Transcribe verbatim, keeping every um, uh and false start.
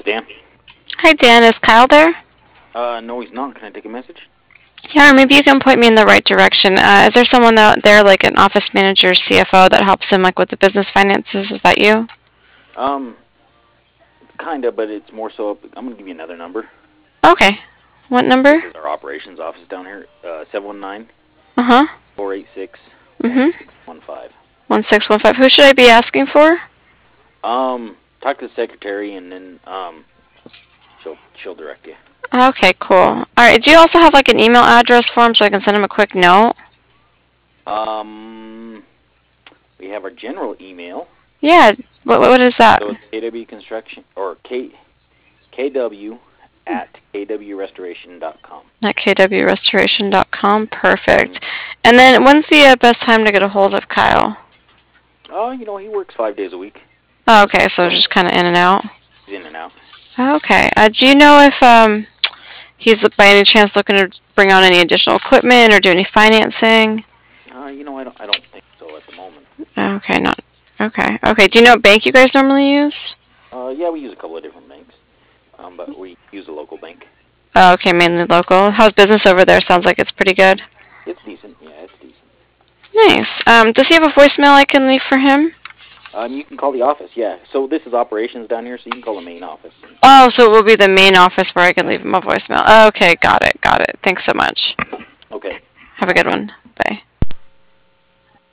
Dan. Hi, Dan. Is Kyle there? Uh, no, he's not. Can I take a message? Yeah, or maybe you can point me in the right direction. Uh, is there someone out there, like an office manager, C F O, that helps him like with the business finances? Is that you? Um, kinda, but it's more so. Up, I'm gonna give you another number. Okay. What number? This is our operations office down here. Uh, seven one nine, Uh huh. four eight six, Mhm. six one five. One six one five. Who should I be asking for? Um, talk to the secretary, and then um, she'll she'll direct you. Okay, cool. All right. Do you also have like an email address for him so I can send him a quick note? Um, we have our general email. Yeah. What what is that? So it's K W Construction or K KW at K W Restoration dot com. At K W restoration dot com. Perfect. And then when's the uh, best time to get a hold of Kyle? Oh, you know, he works five days a week. Oh, okay, so just kind of in and out. He's in and out. Okay. Uh, do you know if um he's by any chance looking to bring on any additional equipment or do any financing? Uh, you know, I don't I don't think so at the moment. Okay, not okay. Okay. Do you know what bank you guys normally use? Uh, yeah, we use a couple of different banks, um, but we use a local bank. Oh, okay, mainly local. How's business over there? Sounds like it's pretty good. It's decent. Yeah, it's decent. Nice. Um, does he have a voicemail I can leave for him? Um, you can call the office. Yeah. So this is operations down here, so you can call the main office. Oh, so it will be the main office where I can leave him a voicemail. Okay, got it, got it. Thanks so much. Okay. Have a good one.